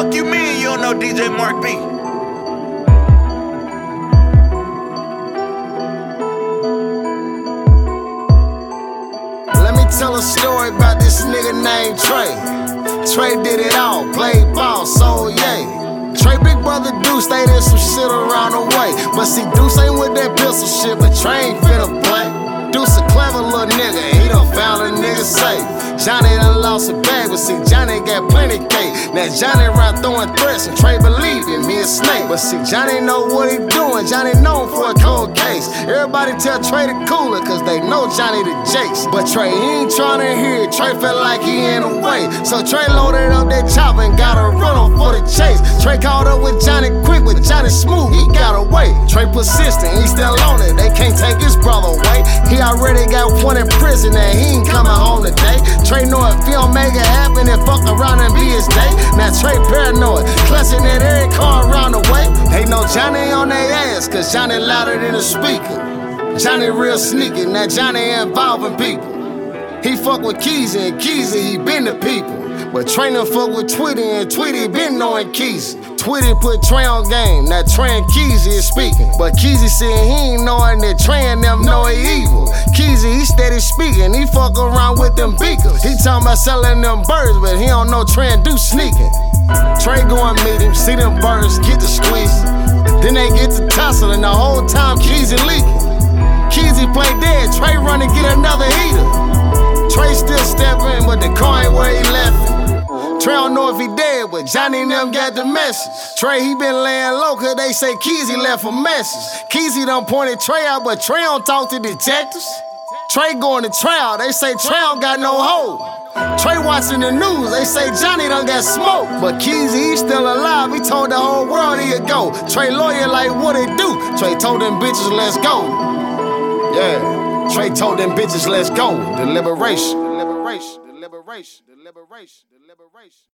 Fuck you mean you don't know DJ Mark B? Let me tell a story about this nigga named Trey. Trey did it all, played ball, so yeah. Trey big brother Deuce, they did some shit around the way. But see, Deuce ain't with that pistol shit, but Trey ain't finna play. Deuce a clever little nigga, he done found a nigga safe. Johnny done lost a bag, but see, Johnny got plenty cake. Now Johnny around throwing threats, and Trey believe in me a snake. But see, Johnny know what he doing, Johnny known for a cold case. Everybody tell Trey to cool it, cause they know Johnny the Jakes. But Trey, he ain't tryna hear it, Trey felt like he in the way. So Trey loaded up that chopper and got a run on for the chase. Trey caught up with Johnny quick, with Johnny smooth, he got away. Trey persistent, he still on it, they can't take his brother away. He already got one in prison and he ain't coming home today. Trey know if he don't make it happen, then fuck around and be his day. Now Trey paranoid, clutching at every car around the way. They know Johnny on their ass, cause Johnny louder than a speaker. Johnny real sneaky, now Johnny involving people. He fuck with Keezy, and Keezy, he been the people. But Trey done fuck with Twitty, and Twitty been knowing Keezy. Twitty put Trey on game, now Trey and Keezy is speaking. But Keezy said he ain't knowing that Trey and them know he evil. Keezy, he steady speaking, he fuck around with them beakers. He talking about selling them birds, but he don't know Trey and do sneaking. Trey go and meet him, see them birds, get the squeeze. Then they get to tussling, the whole time Keezy leaking. Keezy play dead, Trey run and get another heater. Trey still stepping, but the car ain't where he left it. Trey don't know if he dead, but Johnny and them got the message. Trey, he been laying low, cause they say Keezy left a message. Keezy done pointed Trey out, but Trey don't talk to detectives. Trey going to trial, they say Trey don't got no hold. Trey watching the news, they say Johnny done got smoked. But Keezy, he still alive, he told the whole world he'd go. Trey lawyer like, what it do? Trey told them bitches, let's go. Yeah, Trey told them bitches, let's go. Deliberation.